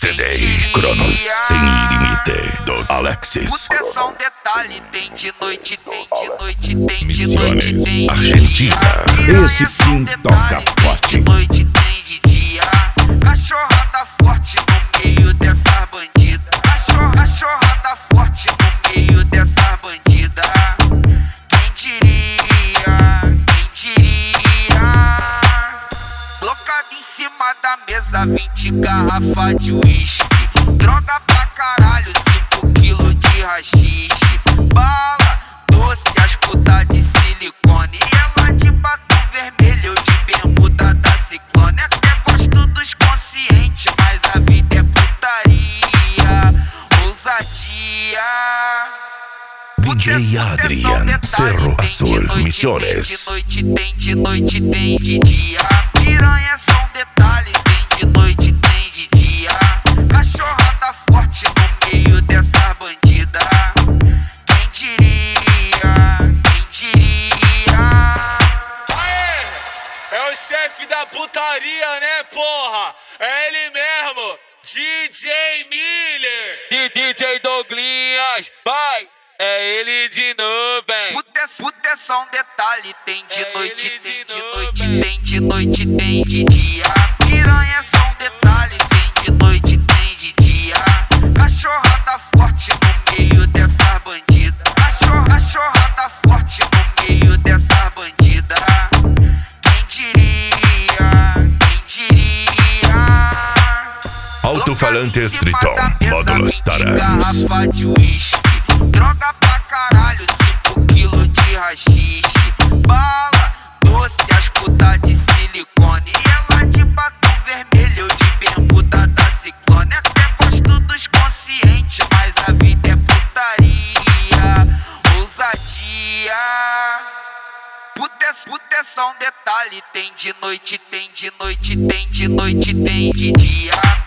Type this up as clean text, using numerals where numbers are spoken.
CD Cronos Sem Limite do Alexis. Puta, é só um detalhe, tem de noite, tem de noite, tem de noite, Misiones, tem de Argentina. dia. Esse Piranha, só um sim detalhe, toca forte. Tem de noite, tem de dia. Cachorrada forte no meio dessa bandida. Cachorrada forte no meio dessa bandida. Quem diria, quem diria? Colocado em cima da mesa, 20 garrafas de uísque. Droga pra caralho, 5 quilos de rachixe. Bala, doce, as putas de silicone. E ela de batom vermelho, eu de bermuda da Ciclone. Até gosto dos conscientes, mas a vida é putaria, ousadia. DJ Adrian, Cerro Azul, Misiones. Tem de noite, tem de noite, tem de dia. Piranha é só um detalhe, tem de noite, tem de dia. Cachorrada forte no meio dessa bandida. Quem diria, quem diria? Aê! É o chefe da putaria, né, porra? É ele mesmo, DJ Miller. DJ Douglinhas, vai! É ele de novo, hein? Puta, é só um detalhe, tem de noite, tem de noite, tem de noite, tem de dia. Piranha é só um detalhe, tem de noite, tem de dia. Cachorrada forte no meio dessa bandida. Cachorrada forte no meio dessa bandida. Quem diria, quem diria? Alto-falantes Triton, módulos Tarangs. Garrafa de uísque. Droga pra caralho, 5 quilos de rachixe. Bala, doce, as putas de silicone. E ela de batom vermelho, eu de bermuda da Ciclone. Até gosto dos conscientes, mas a vida é putaria, ousadia. Puta, é só um detalhe, tem de noite, tem de noite, tem de noite, tem de dia.